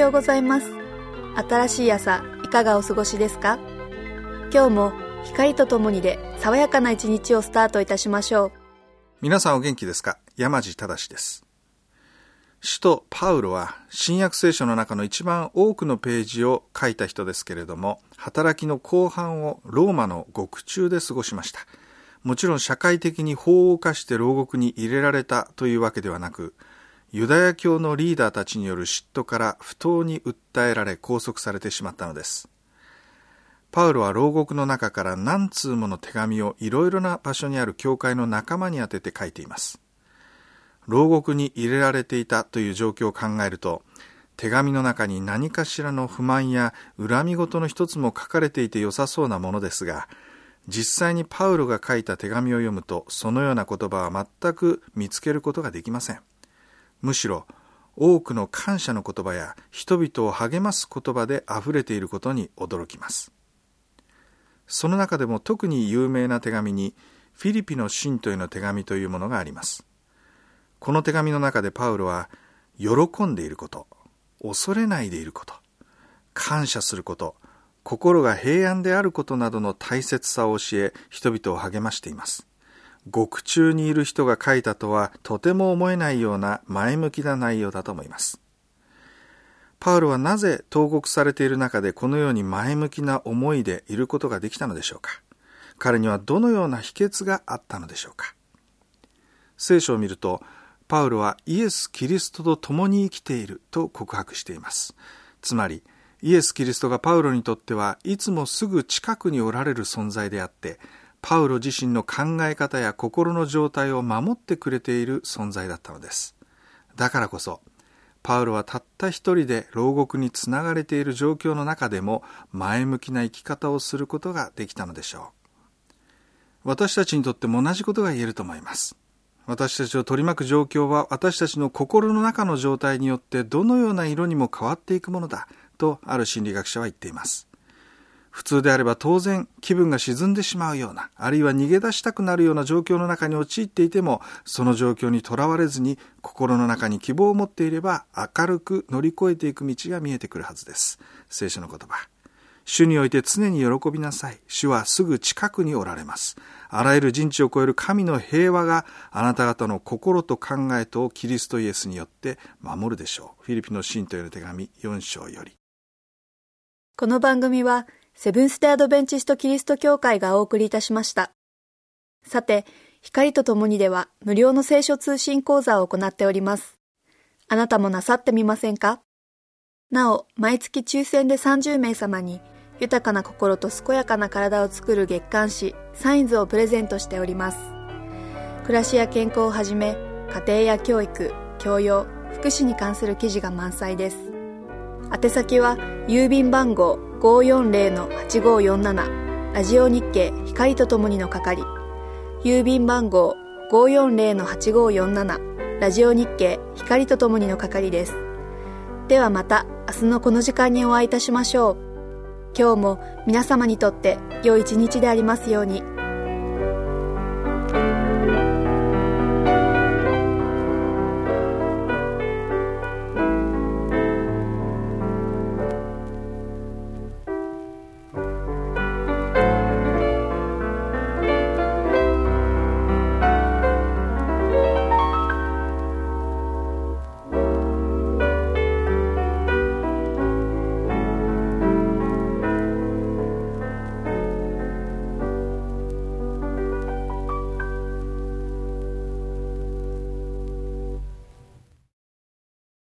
ようございます。新しい朝いかがお過ごしですか？今日も光とともにで爽やかな一日をスタートいたしましょう。 皆さんお元気ですか？山地正です。使徒パウロは新約聖書の中の一番多くのページを書いた人ですけれども、働きの後半をローマの獄中で過ごしました。もちろん社会的に法を犯して牢獄に入れられたというわけではなく、ユダヤ教のリーダーたちによる嫉妬から不当に訴えられ拘束されてしまったのです。パウロは牢獄の中から何通もの手紙をいろいろな場所にある教会の仲間に宛てて書いています。牢獄に入れられていたという状況を考えると、手紙の中に何かしらの不満や恨み事の一つも書かれていて良さそうなものですが、実際にパウロが書いた手紙を読むと、そのような言葉は全く見つけることができません。むしろ多くの感謝の言葉や人々を励ます言葉であふれていることに驚きます。その中でも特に有名な手紙にフィリピの信徒への手紙というものがあります。この手紙の中でパウロは喜んでいること、恐れないでいること、感謝すること、心が平安であることなどの大切さを教え、人々を励ましています。獄中にいる人が書いたとはとても思えないような前向きな内容だと思います。パウロはなぜ投獄されている中でこのように前向きな思いでいることができたのでしょうか？彼にはどのような秘訣があったのでしょうか？聖書を見ると、パウロはイエス・キリストと共に生きていると告白しています。つまり、イエス・キリストがパウロにとってはいつもすぐ近くにおられる存在であって、パウロ自身の考え方や心の状態を守ってくれている存在だったのです。だからこそ、パウロはたった一人で牢獄につながれている状況の中でも前向きな生き方をすることができたのでしょう。私たちにとっても同じことが言えると思います。私たちを取り巻く状況は私たちの心の中の状態によってどのような色にも変わっていくものだとある心理学者は言っています。普通であれば当然気分が沈んでしまうような、あるいは逃げ出したくなるような状況の中に陥っていても、その状況にとらわれずに心の中に希望を持っていれば明るく乗り越えていく道が見えてくるはずです。聖書の言葉。主において常に喜びなさい。主はすぐ近くにおられます。あらゆる人知を超える神の平和があなた方の心と考えとキリストイエスによって守るでしょう。フィリピの信徒への手紙4章より。 この番組はセブンステアドベンチストキリスト教会がお送りいたしました。さて、光とともにでは無料の聖書通信講座を行っております。あなたもなさってみませんか？なお、毎月抽選で30名様に豊かな心と健やかな体を作る月刊誌サインズをプレゼントしております。暮らしや健康をはじめ、家庭や教育、教養、福祉に関する記事が満載です。宛先は郵便番号540-8547 ラジオ日経光とともにの係、郵便番号540-8547 ラジオ日経光とともにの係です。ではまた明日のこの時間にお会いいたしましょう。今日も皆様にとって良い一日でありますように。